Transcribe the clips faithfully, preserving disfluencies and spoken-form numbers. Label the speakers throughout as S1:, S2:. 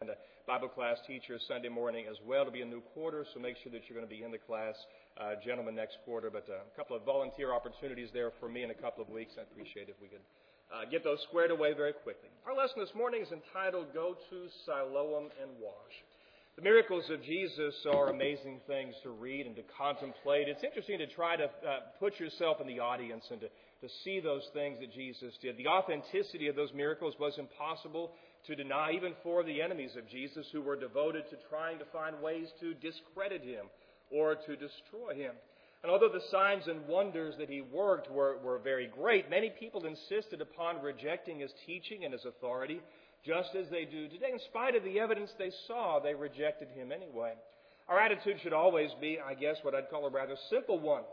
S1: and a Bible class teacher Sunday morning as well. It'll be a new quarter, so make sure that you're going to be in the class, uh, gentlemen, next quarter. But uh, a couple of volunteer opportunities there for me in a couple of weeks. I'd appreciate it if we could uh, get those squared away very quickly. Our lesson this morning is entitled, Go to Siloam and Wash. The miracles of Jesus are amazing things to read and to contemplate. It's interesting to try to uh, put yourself in the audience and to, to see those things that Jesus did. The authenticity of those miracles was impossible to deny, even for the enemies of Jesus who were devoted to trying to find ways to discredit him or to destroy him. And although the signs and wonders that he worked were, were very great, many people insisted upon rejecting his teaching and his authority, just as they do today. In spite of the evidence they saw, they rejected him anyway. Our attitude should always be, I guess, what I'd call a rather simple one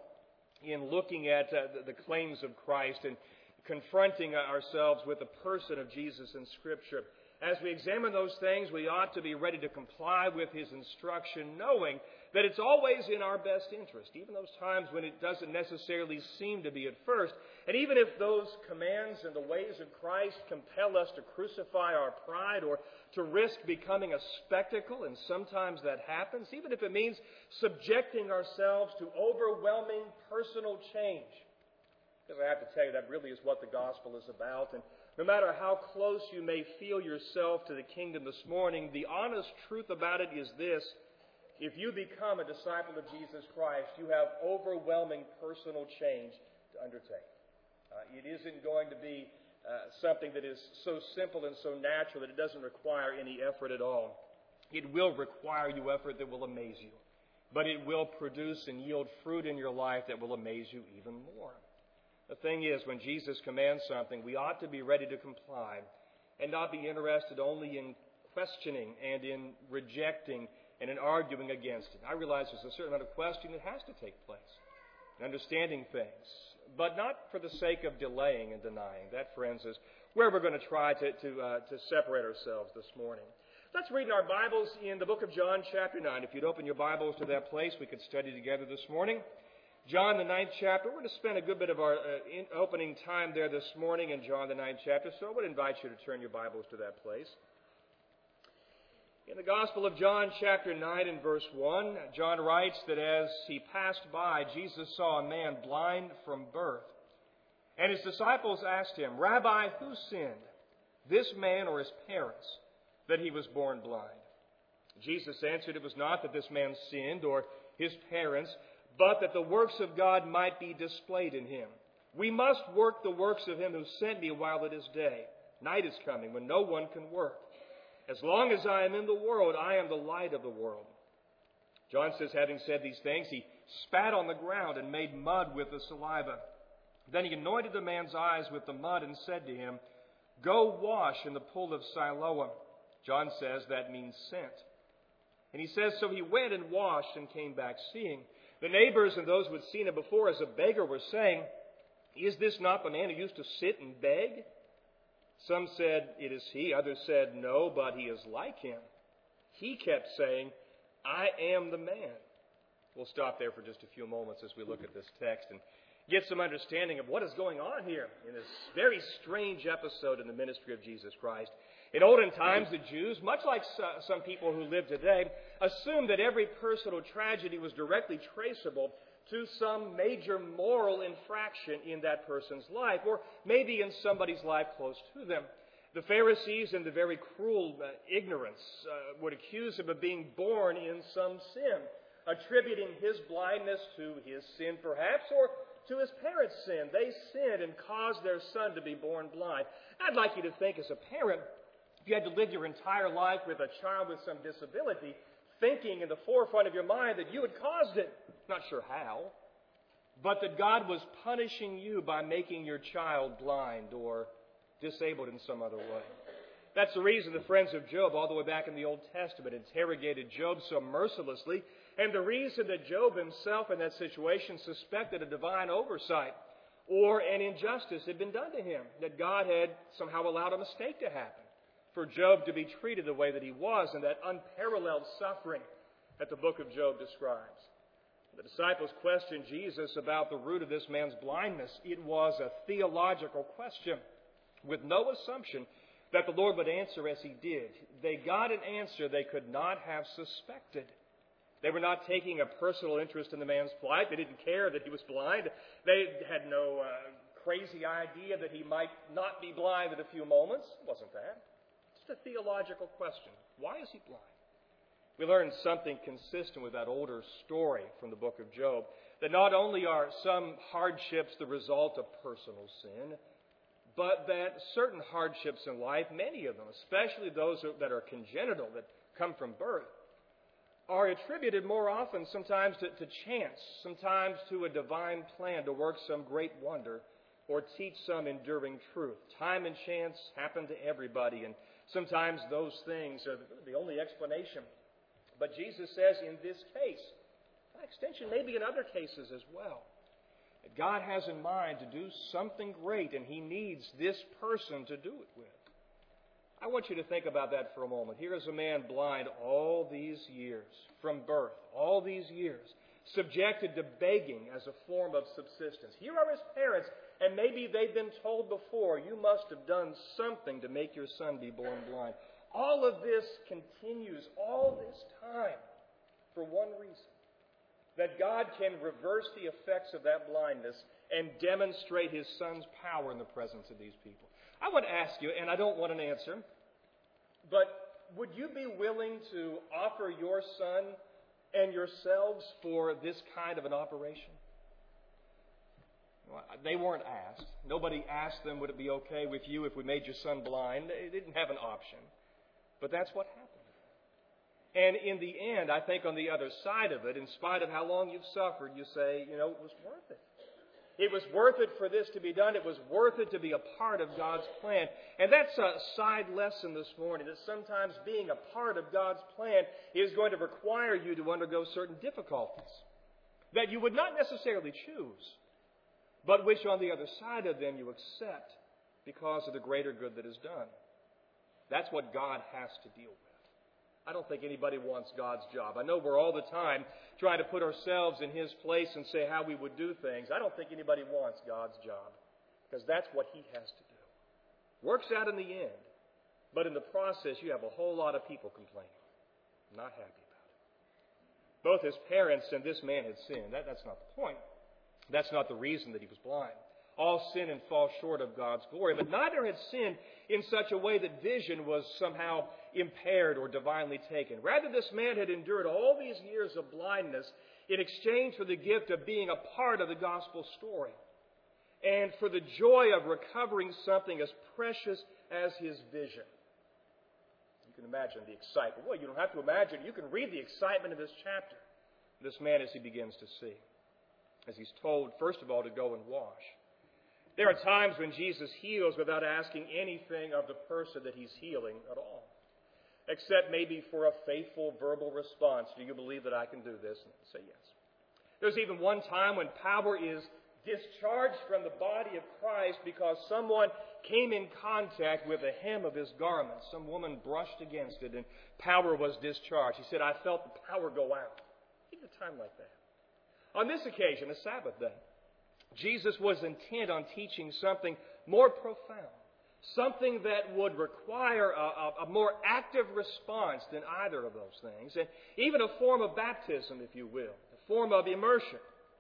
S1: in looking at uh, the, the claims of Christ and confronting ourselves with the person of Jesus in Scripture. As we examine those things, we ought to be ready to comply with his instruction, knowing that it's always in our best interest, even those times when it doesn't necessarily seem to be at first. And even if those commands and the ways of Christ compel us to crucify our pride or to risk becoming a spectacle, and sometimes that happens, even if it means subjecting ourselves to overwhelming personal change. Because I have to tell you, that really is what the gospel is about. And no matter how close you may feel yourself to the kingdom this morning, the honest truth about it is this. If you become a disciple of Jesus Christ, you have overwhelming personal change to undertake. Uh, it isn't going to be uh, something that is so simple and so natural that it doesn't require any effort at all. It will require you effort that will amaze you. But it will produce and yield fruit in your life that will amaze you even more. The thing is, when Jesus commands something, we ought to be ready to comply and not be interested only in questioning and in rejecting and in arguing against it. I realize there's a certain amount of question that has to take place, and understanding things, but not for the sake of delaying and denying. That, friends, is where we're going to try to, to, uh, to separate ourselves this morning. Let's read in our Bibles in the book of John, chapter nine. If you'd open your Bibles to that place, we could study together this morning. John, the ninth chapter. We're going to spend a good bit of our uh, in opening time there this morning in John, the ninth chapter, so I would invite you to turn your Bibles to that place. In the Gospel of John, chapter nine and verse one, John writes that as he passed by, Jesus saw a man blind from birth. And his disciples asked him, Rabbi, who sinned, this man or his parents, that he was born blind? Jesus answered, it was not that this man sinned or his parents, but that the works of God might be displayed in him. We must work the works of him who sent me while it is day. Night is coming when no one can work. As long as I am in the world, I am the light of the world. John says, having said these things, he spat on the ground and made mud with the saliva. Then he anointed the man's eyes with the mud and said to him, Go wash in the pool of Siloam. John says that means sent. And he says, so he went and washed and came back seeing. The neighbors and those who had seen him before as a beggar were saying, Is this not the man who used to sit and beg? Some said, It is he. Others said, No, but he is like him. He kept saying, I am the man. We'll stop there for just a few moments as we look at this text and get some understanding of what is going on here in this very strange episode in the ministry of Jesus Christ. In olden times, the Jews, much like some people who live today, assumed that every personal tragedy was directly traceable to some major moral infraction in that person's life, or maybe in somebody's life close to them. The Pharisees, in the very cruel uh, ignorance, uh, would accuse him of being born in some sin, attributing his blindness to his sin perhaps, or to his parents' sin. They sinned and caused their son to be born blind. I'd like you to think as a parent, if you had to live your entire life with a child with some disability, thinking in the forefront of your mind that you had caused it. Not sure how, but that God was punishing you by making your child blind or disabled in some other way. That's the reason the friends of Job, all the way back in the Old Testament, interrogated Job so mercilessly, and the reason that Job himself in that situation suspected a divine oversight or an injustice had been done to him, that God had somehow allowed a mistake to happen for Job to be treated the way that he was in that unparalleled suffering that the book of Job describes. The disciples questioned Jesus about the root of this man's blindness. It was a theological question with no assumption that the Lord would answer as He did. They got an answer they could not have suspected. They were not taking a personal interest in the man's plight. They didn't care that he was blind. They had no uh, crazy idea that he might not be blind in a few moments. It wasn't that. It's just a theological question. Why is he blind? We learn something consistent with that older story from the book of Job, that not only are some hardships the result of personal sin, but that certain hardships in life, many of them, especially those that are congenital, that come from birth, are attributed more often sometimes to, to chance, sometimes to a divine plan to work some great wonder or teach some enduring truth. Time and chance happen to everybody, and sometimes those things are the only explanation. But Jesus says in this case, by extension, maybe in other cases as well, that God has in mind to do something great, and He needs this person to do it with. I want you to think about that for a moment. Here is a man blind all these years, from birth, all these years, subjected to begging as a form of subsistence. Here are his parents, and maybe they've been told before, you must have done something to make your son be born blind. All of this continues all this time for one reason, that God can reverse the effects of that blindness and demonstrate His Son's power in the presence of these people. I want to ask you, and I don't want an answer, but would you be willing to offer your son and yourselves for this kind of an operation? Well, they weren't asked. Nobody asked them, would it be okay with you if we made your son blind? They didn't have an option. But that's what happened. And in the end, I think on the other side of it, in spite of how long you've suffered, you say, you know, it was worth it. It was worth it for this to be done. It was worth it to be a part of God's plan. And that's a side lesson this morning, that sometimes being a part of God's plan is going to require you to undergo certain difficulties that you would not necessarily choose, but which on the other side of them you accept because of the greater good that is done. That's what God has to deal with. I don't think anybody wants God's job. I know we're all the time trying to put ourselves in His place and say how we would do things. I don't think anybody wants God's job, because that's what He has to do. Works out in the end, but in the process you have a whole lot of people complaining, not happy about it. Both his parents and this man had sinned. That, that's not the point. That's not the reason that he was blind. All sin and fall short of God's glory, but neither had sinned in such a way that vision was somehow impaired or divinely taken. Rather, this man had endured all these years of blindness in exchange for the gift of being a part of the gospel story and for the joy of recovering something as precious as his vision. You can imagine the excitement. Well, you don't have to imagine. You can read the excitement of this chapter. This man as he begins to see, as he's told, first of all, to go and wash. There are times when Jesus heals without asking anything of the person that He's healing at all, except maybe for a faithful verbal response. Do you believe that I can do this? And say yes. There's even one time when power is discharged from the body of Christ because someone came in contact with the hem of His garment. Some woman brushed against it and power was discharged. He said, I felt the power go out. Think of a time like that. On this occasion, a Sabbath day, Jesus was intent on teaching something more profound, something that would require a, a, a more active response than either of those things, and even a form of baptism, if you will, a form of immersion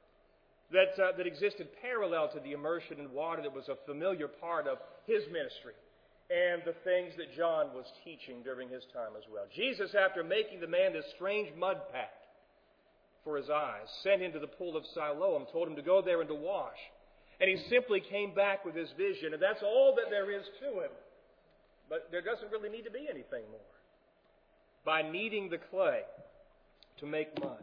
S1: that, uh, that existed parallel to the immersion in water that was a familiar part of His ministry and the things that John was teaching during his time as well. Jesus, after making the man this strange mud pack for his eyes, sent him to the pool of Siloam, told him to go there and to wash. And he simply came back with his vision, and that's all that there is to him. But there doesn't really need to be anything more. By kneading the clay to make mud,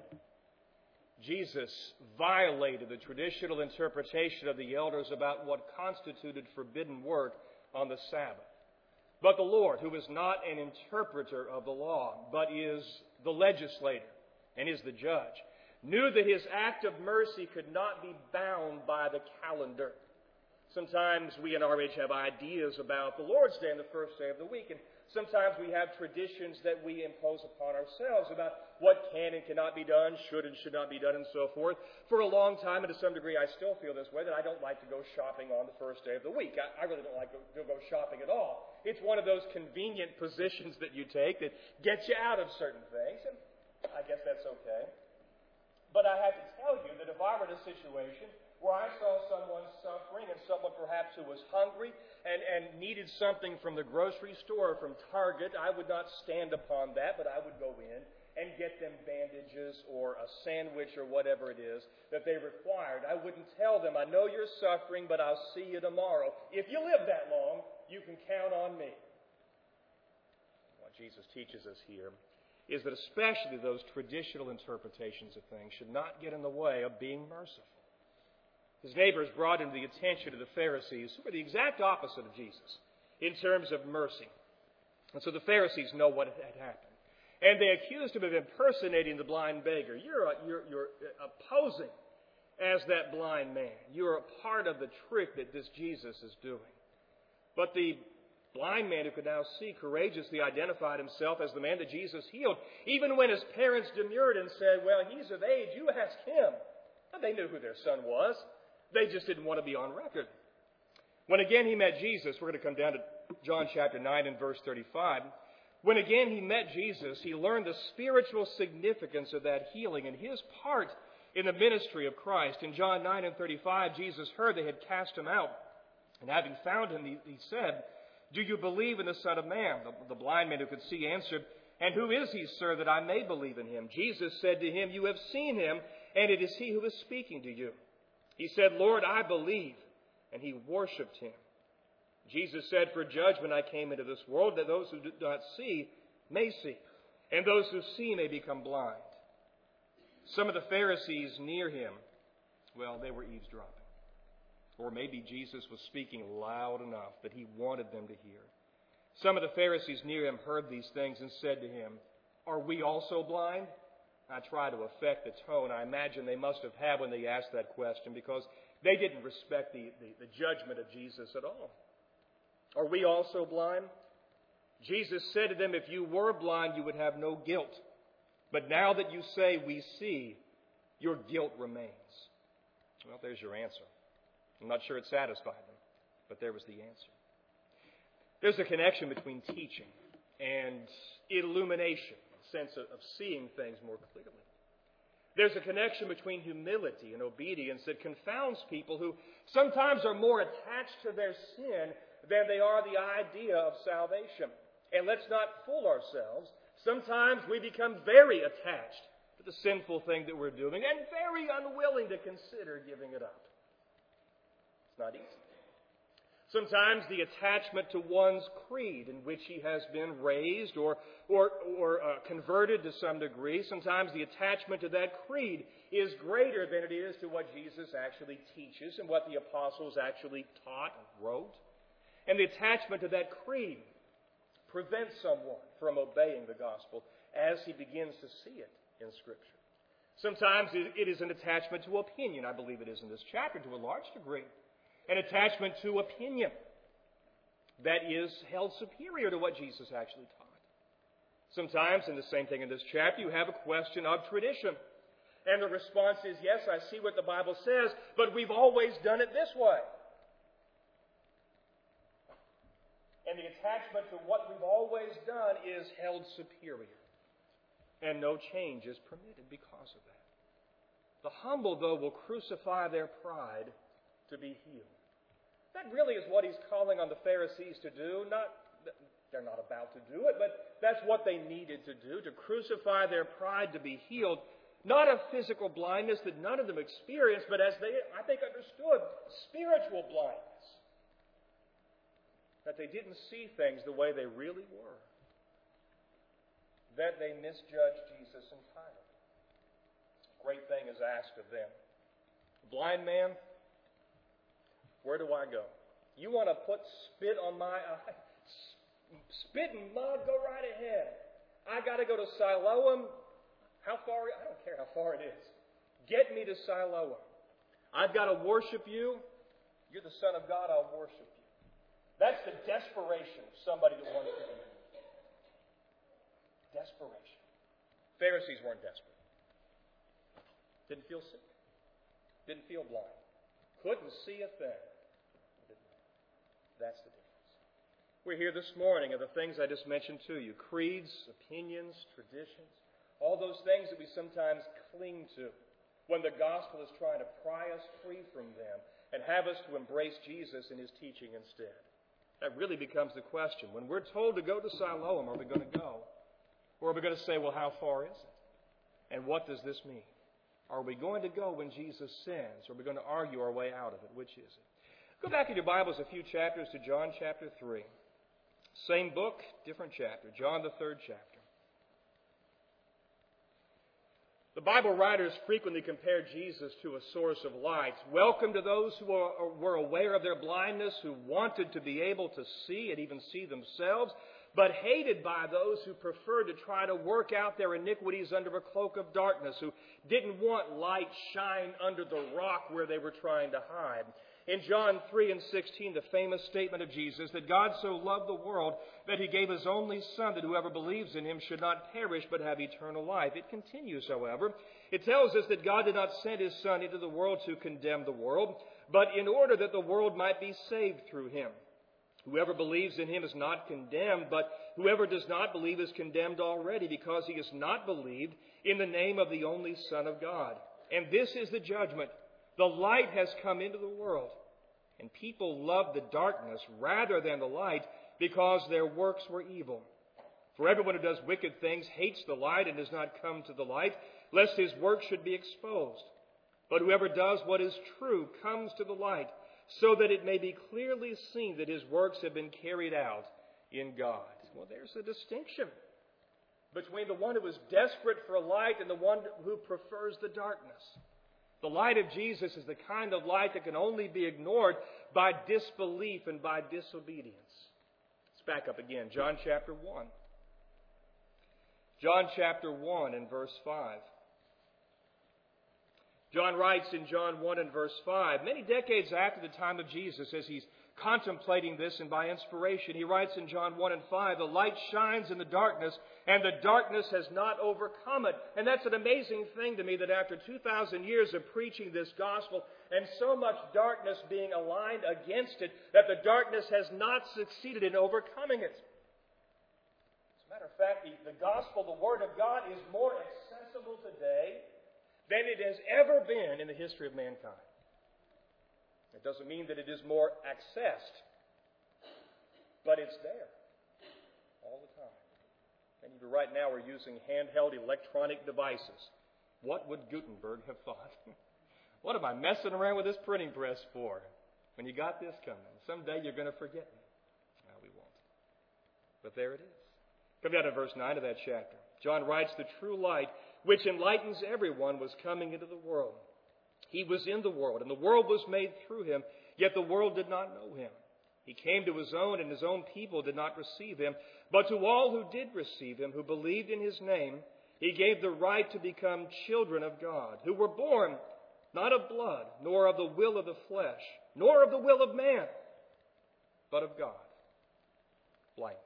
S1: Jesus violated the traditional interpretation of the elders about what constituted forbidden work on the Sabbath. But the Lord, who is not an interpreter of the law, but is the legislator and is the judge, knew that His act of mercy could not be bound by the calendar. Sometimes we in our age have ideas about the Lord's Day and the first day of the week, and sometimes we have traditions that we impose upon ourselves about what can and cannot be done, should and should not be done, and so forth. For a long time, and to some degree I still feel this way, that I don't like to go shopping on the first day of the week. I, I really don't like to, to go shopping at all. It's one of those convenient positions that you take that gets you out of certain things, and I guess that's okay. But I have to tell you that if I were in a situation where I saw someone suffering and someone perhaps who was hungry and, and needed something from the grocery store or from Target, I would not stand upon that, but I would go in and get them bandages or a sandwich or whatever it is that they required. I wouldn't tell them, I know you're suffering, but I'll see you tomorrow. If you live that long, you can count on me. What Jesus teaches us here is that especially those traditional interpretations of things should not get in the way of being merciful. His neighbors brought him to the attention of the Pharisees, who were the exact opposite of Jesus in terms of mercy. And so the Pharisees know what had happened. And they accused him of impersonating the blind beggar. You're, a, you're, you're opposing as that blind man. You're a part of the trick that this Jesus is doing. But the blind man who could now see courageously identified himself as the man that Jesus healed, even when his parents demurred and said, well, he's of age, you ask him. Now, they knew who their son was. They just didn't want to be on record. When again he met Jesus, we're going to come down to John chapter nine and verse thirty-five. When again he met Jesus, he learned the spiritual significance of that healing and his part in the ministry of Christ. In John nine and thirty-five, Jesus heard they had cast him out. And having found him, he, he said, do you believe in the Son of Man? The, the blind man who could see answered, and who is he, sir, that I may believe in him? Jesus said to him, you have seen him, and it is he who is speaking to you. He said, Lord, I believe. And he worshipped him. Jesus said, for judgment I came into this world, that those who do not see may see, and those who see may become blind. Some of the Pharisees near him, well, they were eavesdropping. Or maybe Jesus was speaking loud enough that he wanted them to hear. Some of the Pharisees near him heard these things and said to him, are we also blind? I try to affect the tone I imagine they must have had when they asked that question, because they didn't respect the, the, the judgment of Jesus at all. Are we also blind? Jesus said to them, if you were blind, you would have no guilt. But now that you say we see, your guilt remains. Well, there's your answer. I'm not sure it satisfied them, but there was the answer. There's a connection between teaching and illumination, a sense of, of seeing things more clearly. There's a connection between humility and obedience that confounds people who sometimes are more attached to their sin than they are the idea of salvation. And let's not fool ourselves. Sometimes we become very attached to the sinful thing that we're doing and very unwilling to consider giving it up. It's not easy. Sometimes the attachment to one's creed in which he has been raised or, or, or uh, converted to some degree, sometimes the attachment to that creed is greater than it is to what Jesus actually teaches and what the apostles actually taught and wrote. And the attachment to that creed prevents someone from obeying the gospel as he begins to see it in Scripture. Sometimes it is an attachment to opinion. I believe it is in this chapter to a large degree. An attachment to opinion that is held superior to what Jesus actually taught. Sometimes, in the same thing in this chapter, you have a question of tradition. And the response is, yes, I see what the Bible says, but we've always done it this way. And the attachment to what we've always done is held superior. And no change is permitted because of that. The humble, though, will crucify their pride to be healed. That really is what he's calling on the Pharisees to do. Not, they're not about to do it, but that's what they needed to do, to crucify their pride to be healed. Not of physical blindness that none of them experienced, but as they, I think, understood, spiritual blindness. That they didn't see things the way they really were. That they misjudged Jesus entirely. A great thing is asked of them. Blind man, where do I go? You want to put spit on my eye? Spit and mud, go right ahead. I got to go to Siloam. How far? I don't care how far it is. Get me to Siloam. I've got to worship you. You're the Son of God, I'll worship you. That's the desperation of somebody that wants to be. Desperation. Pharisees weren't desperate. Didn't feel sick. Didn't feel blind. Couldn't see a thing. That's the difference. We're here this morning of the things I just mentioned to you. Creeds, opinions, traditions. All those things that we sometimes cling to when the gospel is trying to pry us free from them and have us to embrace Jesus and His teaching instead. That really becomes the question. When we're told to go to Siloam, are we going to go? Or are we going to say, well, how far is it? And what does this mean? Are we going to go when Jesus sends? Or are we going to argue our way out of it? Which is it? Go back in your Bibles a few chapters to John chapter three. Same book, different chapter. John the third chapter. The Bible writers frequently compare Jesus to a source of light. Welcome to those who are, were aware of their blindness, who wanted to be able to see and even see themselves, but hated by those who preferred to try to work out their iniquities under a cloak of darkness, who didn't want light shine under the rock where they were trying to hide. In John three and sixteen, the famous statement of Jesus that God so loved the world that He gave His only Son, that whoever believes in Him should not perish but have eternal life. It continues, however. It tells us that God did not send His Son into the world to condemn the world, but in order that the world might be saved through Him. Whoever believes in Him is not condemned, but whoever does not believe is condemned already, because he has not believed in the name of the only Son of God. And this is the judgment. The light has come into the world, and people loved the darkness rather than the light, because their works were evil. For everyone who does wicked things hates the light and does not come to the light, lest his work should be exposed. But whoever does what is true comes to the light, so that it may be clearly seen that his works have been carried out in God. Well, there's a distinction between the one who is desperate for light and the one who prefers the darkness. The light of Jesus is the kind of light that can only be ignored by disbelief and by disobedience. Let's back up again. John chapter one. John chapter one and verse five. John writes in John one and verse five, many decades after the time of Jesus, as he's contemplating this and by inspiration, he writes in John one and five, the light shines in the darkness, and the darkness has not overcome it. And that's an amazing thing to me, that after two thousand years of preaching this gospel and so much darkness being aligned against it, that the darkness has not succeeded in overcoming it. As a matter of fact, the, the gospel, the Word of God, is more accessible today than it has ever been in the history of mankind. It doesn't mean that it is more accessed, but it's there all the time. Many of you right now are using handheld electronic devices. What would Gutenberg have thought? What am I messing around with this printing press for? When you got this coming, someday you're going to forget me. No, we won't. But there it is. Come down to verse nine of that chapter. John writes, the true light, which enlightens everyone, was coming into the world. He was in the world, and the world was made through Him, yet the world did not know Him. He came to His own, and His own people did not receive Him. But to all who did receive Him, who believed in His name, He gave the right to become children of God, who were born not of blood, nor of the will of the flesh, nor of the will of man, but of God. Blindness.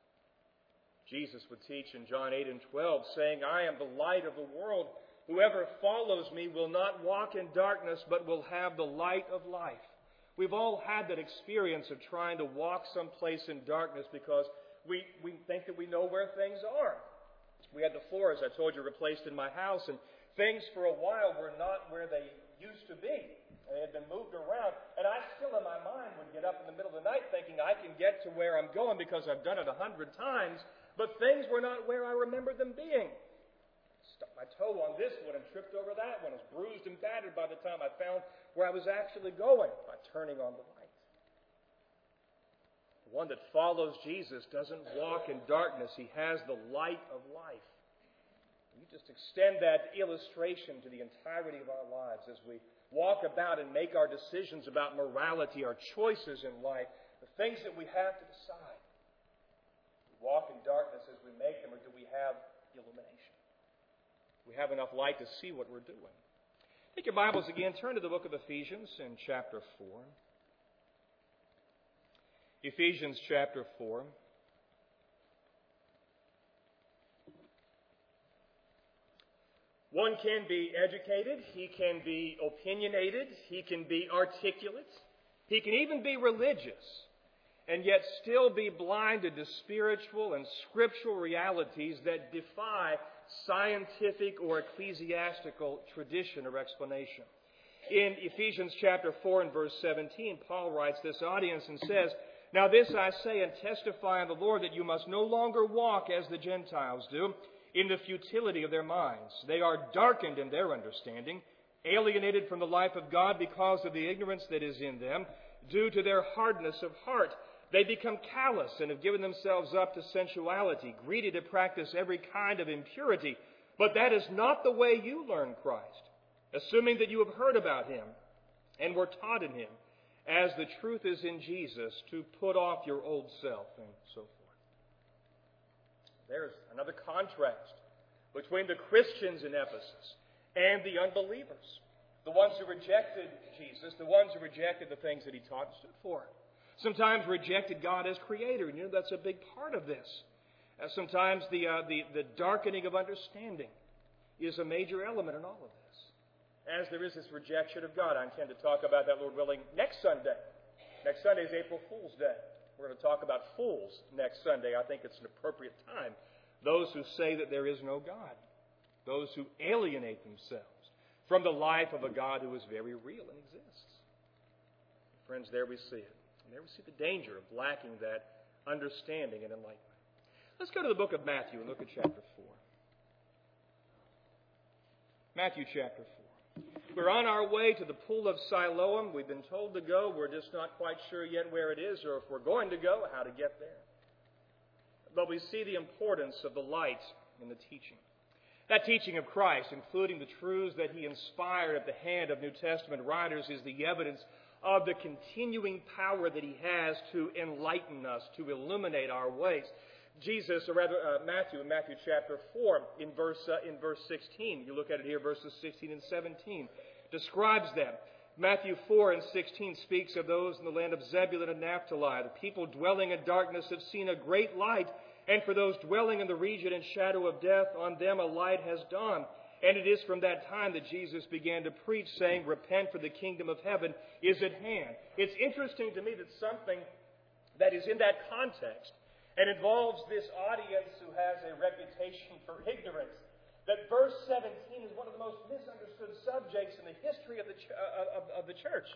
S1: Jesus would teach in John eight and twelve, saying, I am the light of the world. Whoever follows me will not walk in darkness, but will have the light of life. We've all had that experience of trying to walk someplace in darkness because we, we think that we know where things are. We had the floors, I told you, replaced in my house, and things for a while were not where they used to be. They had been moved around, and I still in my mind would get up in the middle of the night thinking I can get to where I'm going because I've done it a hundred times, but things were not where I remember them being. Stuck my toe on this one and tripped over that one. I was bruised and battered by the time I found where I was actually going by turning on the light. The one that follows Jesus doesn't walk in darkness. He has the light of life. You just extend that illustration to the entirety of our lives as we walk about and make our decisions about morality, our choices in life, the things that we have to decide. Do we walk in darkness as we make them, or do we have illumination? We have enough light to see what we're doing. Take your Bibles again. Turn to the book of Ephesians in chapter four. Ephesians chapter four. One can be educated, he can be opinionated, he can be articulate, he can even be religious, and yet still be blinded to spiritual and scriptural realities that defy scientific or ecclesiastical tradition or explanation. In Ephesians chapter four and verse seventeen, Paul writes this audience and says, "Now this I say and testify in the Lord, that you must no longer walk as the Gentiles do, in the futility of their minds. They are darkened in their understanding, alienated from the life of God because of the ignorance that is in them, due to their hardness of heart. They become callous and have given themselves up to sensuality, greedy to practice every kind of impurity. But that is not the way you learn Christ, assuming that you have heard about him and were taught in him, as the truth is in Jesus, to put off your old self," and so forth. There's another contrast between the Christians in Ephesus and the unbelievers, the ones who rejected Jesus, the ones who rejected the things that he taught and stood for. Sometimes rejected God as creator, and you know that's a big part of this. Uh, sometimes the, uh, the, the darkening of understanding is a major element in all of this. As there is this rejection of God, I intend to talk about that, Lord willing, next Sunday. Next Sunday is April Fool's Day. We're going to talk about fools next Sunday. I think it's an appropriate time. Those who say that there is no God. Those who alienate themselves from the life of a God who is very real and exists. Friends, there we see it. And there we see the danger of lacking that understanding and enlightenment. Let's go to the book of Matthew and look at chapter four. Matthew chapter four. We're on our way to the pool of Siloam. We've been told to go. We're just not quite sure yet where it is, or if we're going to go, how to get there. But we see the importance of the light in the teaching. That teaching of Christ, including the truths that he inspired at the hand of New Testament writers, is the evidence of the continuing power that he has to enlighten us, to illuminate our ways. Jesus, or rather uh, Matthew, in Matthew chapter four, in verse uh, in verse sixteen, you look at it here, verses sixteen and seventeen, describes them. Matthew four and sixteen speaks of those in the land of Zebulun and Naphtali. The people dwelling in darkness have seen a great light, and for those dwelling in the region and shadow of death, on them a light has dawned. And it is from that time that Jesus began to preach, saying, "Repent, for the kingdom of heaven is at hand." It's interesting to me that something that is in that context and involves this audience who has a reputation for ignorance, that verse seventeen is one of the most misunderstood subjects in the history of the, ch- uh, of, of the church.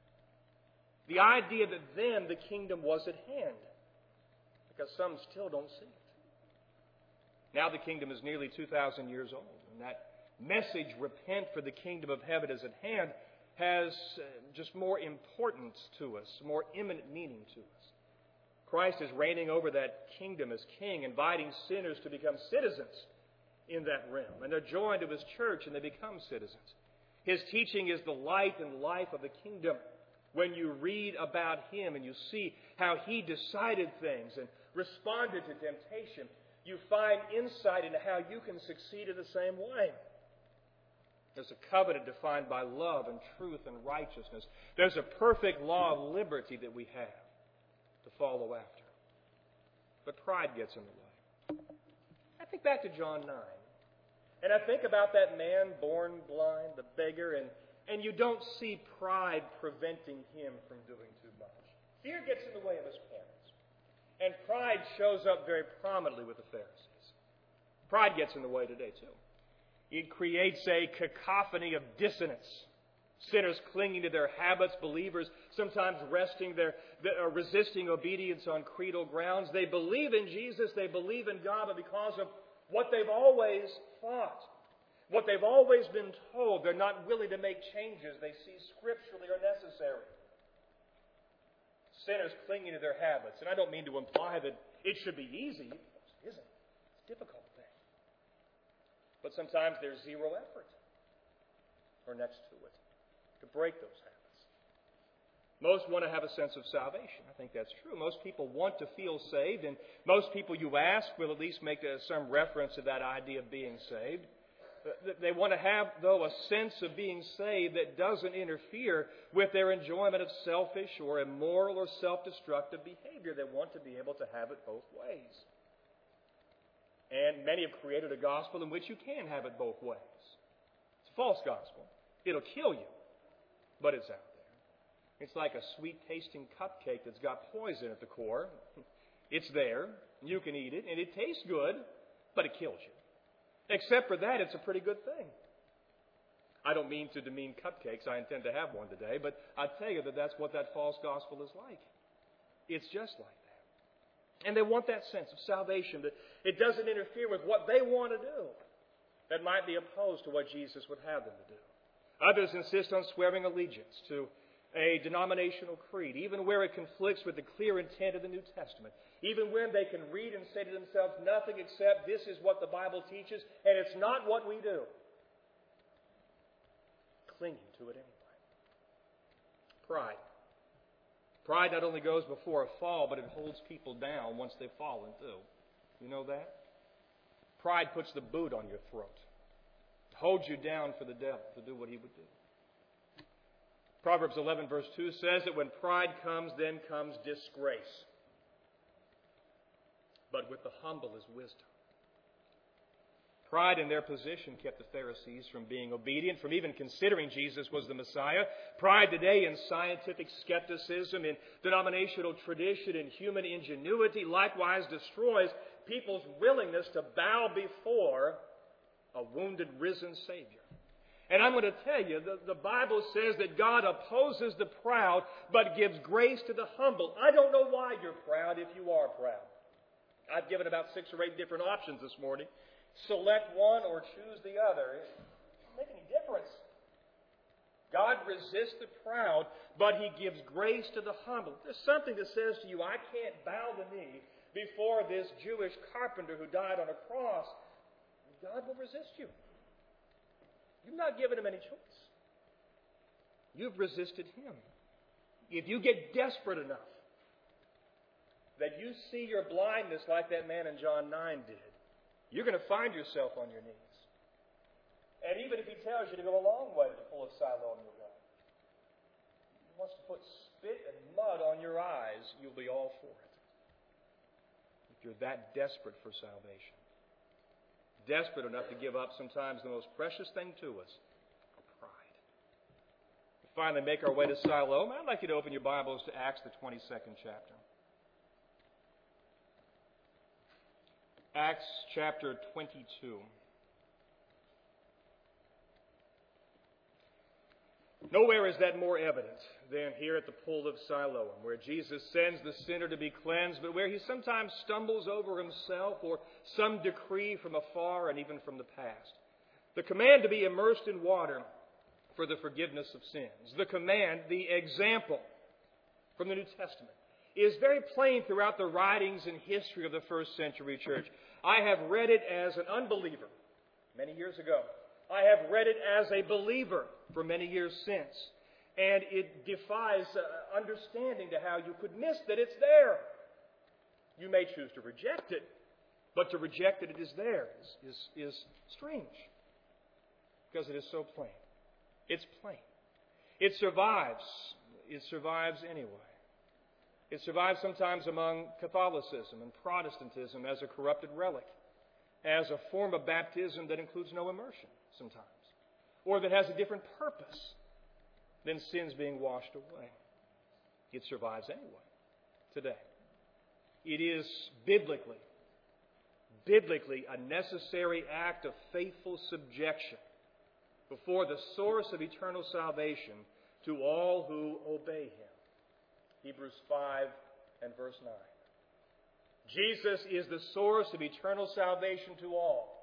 S1: The idea that then the kingdom was at hand, because some still don't see it. Now the kingdom is nearly two thousand years old, and that message, "Repent, for the kingdom of heaven is at hand," has uh, just more importance to us, more imminent meaning to us. Christ is reigning over that kingdom as king, inviting sinners to become citizens in that realm. And they're joined to his church and they become citizens. His teaching is the light and life of the kingdom. When you read about him and you see how he decided things and responded to temptation, you find insight into how you can succeed in the same way. There's a covenant defined by love and truth and righteousness. There's a perfect law of liberty that we have to follow after. But pride gets in the way. I think back to John nine. And I think about that man born blind, the beggar, and, and you don't see pride preventing him from doing too much. Fear gets in the way of his parents. And pride shows up very prominently with the Pharisees. Pride gets in the way today, too. It creates a cacophony of dissonance. Sinners clinging to their habits, believers sometimes resting their, uh, resisting obedience on creedal grounds. They believe in Jesus, they believe in God, but because of what they've always thought, what they've always been told, they're not willing to make changes they see scripturally are necessary. Sinners clinging to their habits. And I don't mean to imply that it should be easy. It isn't. It's a difficult thing. But sometimes there's zero effort, or next to it, to break those habits. Most want to have a sense of salvation. I think that's true. Most people want to feel saved, and most people you ask will at least make a, some reference to that idea of being saved. They want to have, though, a sense of being saved that doesn't interfere with their enjoyment of selfish or immoral or self-destructive behavior. They want to be able to have it both ways. And many have created a gospel in which you can have it both ways. false gospel. It'll kill you, but it's out there. It's like a sweet-tasting cupcake that's got poison at the core. It's there. You can eat it, and it tastes good, but it kills you. Except for that, it's a pretty good thing. I don't mean to demean cupcakes. I intend to have one today, but I tell you that that's what that false gospel is like. It's just like that. And they want that sense of salvation, that it doesn't interfere with what they want to do that might be opposed to what Jesus would have them to do. Others insist on swearing allegiance to a denominational creed, even where it conflicts with the clear intent of the New Testament, even when they can read and say to themselves nothing except this is what the Bible teaches, and it's not what we do. Clinging to it anyway. Pride. Pride not only goes before a fall, but it holds people down once they've fallen too. You know that? Pride puts the boot on your throat. It holds you down for the devil to do what he would do. Proverbs eleven verse two says that when pride comes, then comes disgrace. But with the humble is wisdom. Pride in their position kept the Pharisees from being obedient, from even considering Jesus was the Messiah. Pride today in scientific skepticism, in denominational tradition, in human ingenuity, likewise destroys people's willingness to bow before a wounded, risen Savior. And I'm going to tell you, the, the Bible says that God opposes the proud, but gives grace to the humble. I don't know why you're proud if you are proud. I've given about six or eight different options this morning. Select one or choose the other. It doesn't make any difference. God resists the proud, but He gives grace to the humble. There's something that says to you, I can't bow the knee before this Jewish carpenter who died on a cross. God will resist you. You've not given Him any choice. You've resisted Him. If you get desperate enough that you see your blindness like that man in John nine did, you're going to find yourself on your knees. And even if He tells you to go a long way to pull a Siloam in your way, He wants to put spit and mud on your eyes, you'll be all for it. If you're that desperate for salvation. Desperate enough to give up sometimes the most precious thing to us, pride. We finally make our way to Siloam. I'd like you to open your Bibles to Acts, the twenty-second chapter. Acts chapter twenty-two. Nowhere is that more evident than here at the pool of Siloam, where Jesus sends the sinner to be cleansed, but where he sometimes stumbles over himself or some decree from afar and even from the past. The command to be immersed in water for the forgiveness of sins. The command, the example from the New Testament, is very plain throughout the writings and history of the first century church. I have read it as an unbeliever many years ago. I have read it as a believer for many years since. And it defies uh, understanding to how you could miss that it's there. You may choose to reject it, but to reject that it is there is, is, is strange. Because it is so plain. It's plain. It survives. It survives anyway. It survives sometimes among Catholicism and Protestantism as a corrupted relic, as a form of baptism that includes no immersion sometimes, or that has a different purpose than sins being washed away. It survives anyway today. It is biblically, biblically a necessary act of faithful subjection before the source of eternal salvation to all who obey Him. Hebrews five and verse nine. Jesus is the source of eternal salvation to all.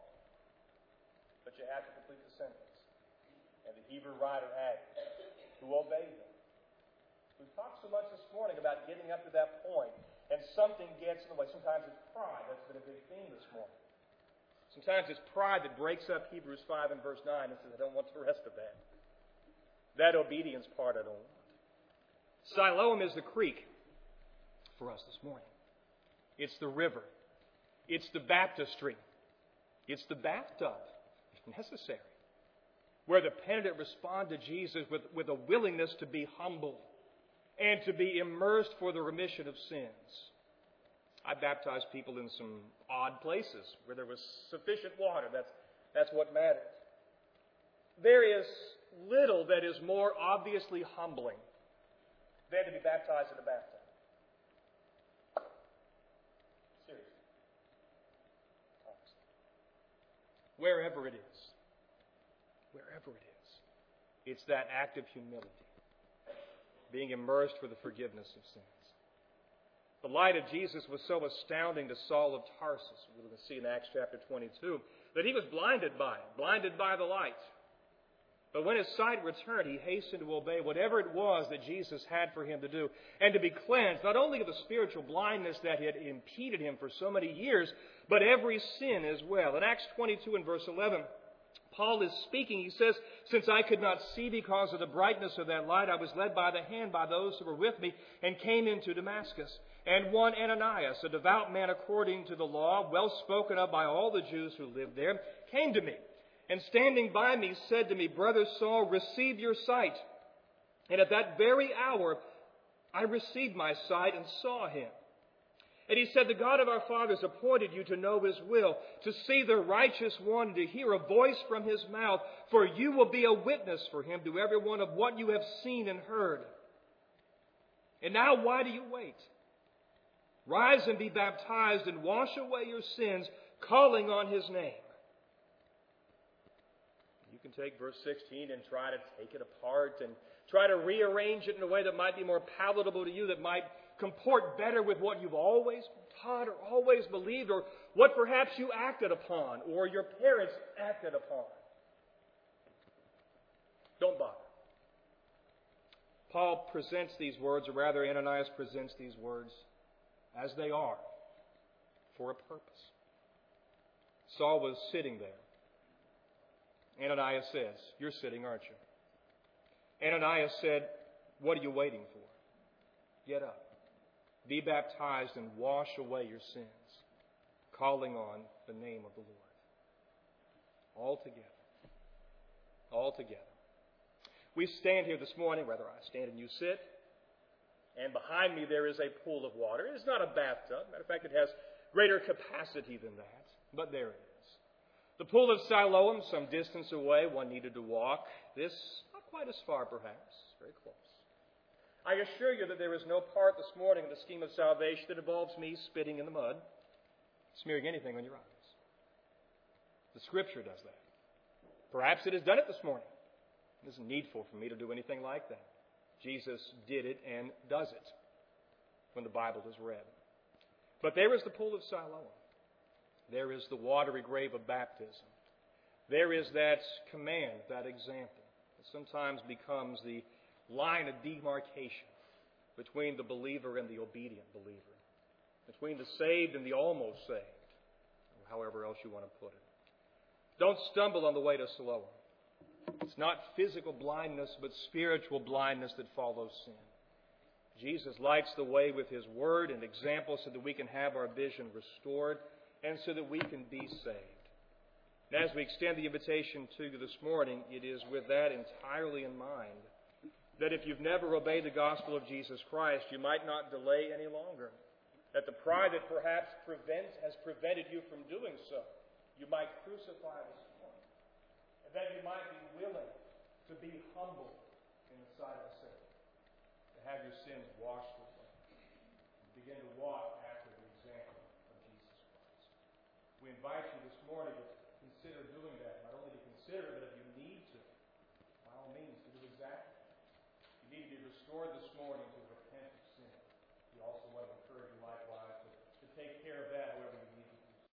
S1: But you have to complete the sentence. And the Hebrew writer added, who obey Him. We've talked so much this morning about getting up to that point, and something gets in the way. Sometimes it's pride. That's been a big theme this morning. Sometimes it's pride that breaks up Hebrews five and verse nine and says, I don't want the rest of that. That obedience part I don't want. Siloam is the creek for us this morning. It's the river. It's the baptistry. It's the bathtub, if necessary, where the penitent respond to Jesus with, with a willingness to be humble and to be immersed for the remission of sins. I baptized people in some odd places where there was sufficient water. That's, that's what matters. There is little that is more obviously humbling than to be baptized in a bathtub. Seriously. Wherever it is. Wherever it is. It's that act of humility. Being immersed for the forgiveness of sins. The light of Jesus was so astounding to Saul of Tarsus, we're going to see in Acts chapter twenty-two, that he was blinded by it, blinded by the light. But when his sight returned, he hastened to obey whatever it was that Jesus had for him to do, and to be cleansed, not only of the spiritual blindness that had impeded him for so many years, but every sin as well. In Acts twenty-two and verse eleven, Paul is speaking. He says, "Since I could not see because of the brightness of that light, I was led by the hand by those who were with me, and came into Damascus. And one Ananias, a devout man according to the law, well spoken of by all the Jews who lived there, came to me, and standing by me said to me, 'Brother Saul, receive your sight.' And at that very hour I received my sight and saw him. And he said, 'The God of our fathers appointed you to know his will, to see the righteous one, to hear a voice from his mouth. For you will be a witness for him to everyone of what you have seen and heard. And now why do you wait? Rise and be baptized and wash away your sins, calling on his name.'" You can take verse sixteen and try to take it apart and try to rearrange it in a way that might be more palatable to you, that might comport better with what you've always taught or always believed, or what perhaps you acted upon or your parents acted upon. Don't bother. Paul presents these words, or rather Ananias presents these words as they are, for a purpose. Saul was sitting there. Ananias says, "You're sitting, aren't you?" Ananias said, "What are you waiting for? Get up. Be baptized and wash away your sins, calling on the name of the Lord." All together. All together. We stand here this morning, rather I stand and you sit, and behind me there is a pool of water. It's not a bathtub. Matter of fact, it has greater capacity than that, but there it is. The pool of Siloam, some distance away, one needed to walk. This, not quite as far perhaps, very close. I assure you that there is no part this morning in the scheme of salvation that involves me spitting in the mud, smearing anything on your eyes. The Scripture does that. Perhaps it has done it this morning. It isn't needful for me to do anything like that. Jesus did it and does it when the Bible is read. But there is the pool of Siloam. There is the watery grave of baptism. There is that command, that example, that sometimes becomes the line of demarcation between the believer and the obedient believer, between the saved and the almost saved, or however else you want to put it. Don't stumble on the way to Siloam. It's not physical blindness, but spiritual blindness that follows sin. Jesus lights the way with his word and example so that we can have our vision restored and so that we can be saved. And as we extend the invitation to you this morning, it is with that entirely in mind, that if you've never obeyed the gospel of Jesus Christ, you might not delay any longer. That the pride that perhaps prevent, has prevented you from doing so, you might crucify this morning. And that you might be willing to be humble in the sight of the Savior, to have your sins washed away, and begin to walk after the example of Jesus Christ. We invite you this morning to consider doing that. Not only to consider, but if you need to, by all means, to do exactly that. You need to be restored this morning to